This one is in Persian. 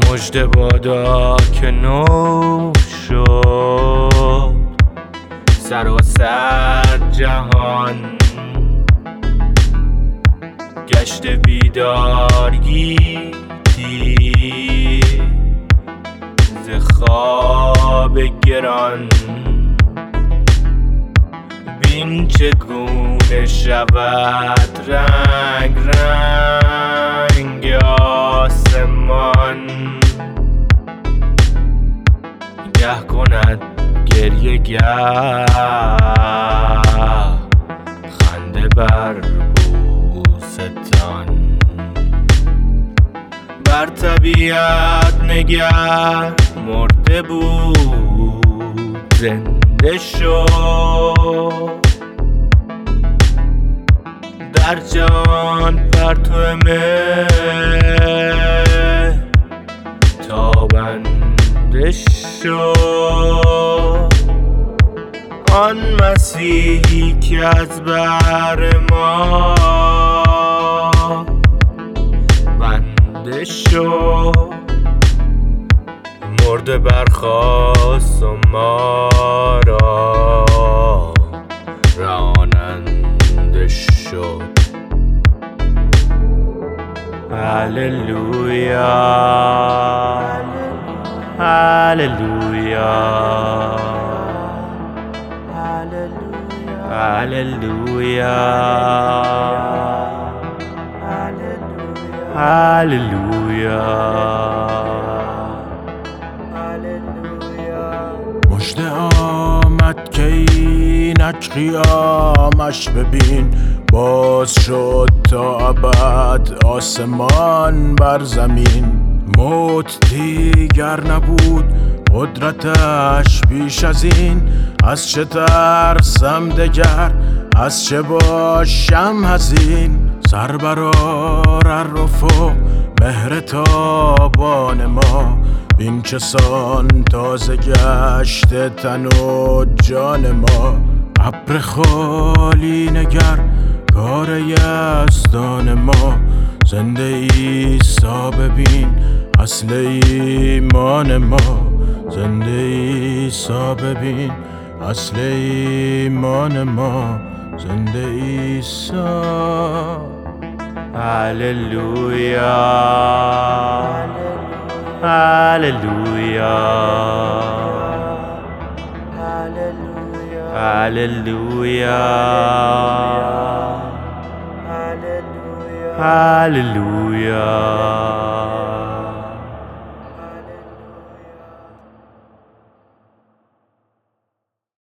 مژده بادا که نو شد سراسر جهان، گشت بیدارگیتی ز خواب گران. بین چگونه شود رنگ رنگ آسمان، گه کند گریه گه خنده بر بوستان. بر طبیعت نگر مرده بود زنده شد، در جان پرتو مهر تابنده شد. آن مسیحی که از بر ما بنده شد، مرده برخاست و ما را راننده شد. هللویا هللویا هللویا هللویا. مژده آمد که اینک قیامش ببین، باز شد تا ابد آسمان بر زمین. موت دیگر نبود قدرتش بیش از این، از چه ترسم دگر از چه باشم حزین. سر برآر افق مهر تابان ما، بین چسان تازه گشته تن و جان ما. ابر خالی نگر کار یزدان ما، زنده عیسی ببین اصل ایمان ما. زنده عیسی ببین اصل ایمان ما. زنده عیسی. هللویا هللویا هللویا هللویا.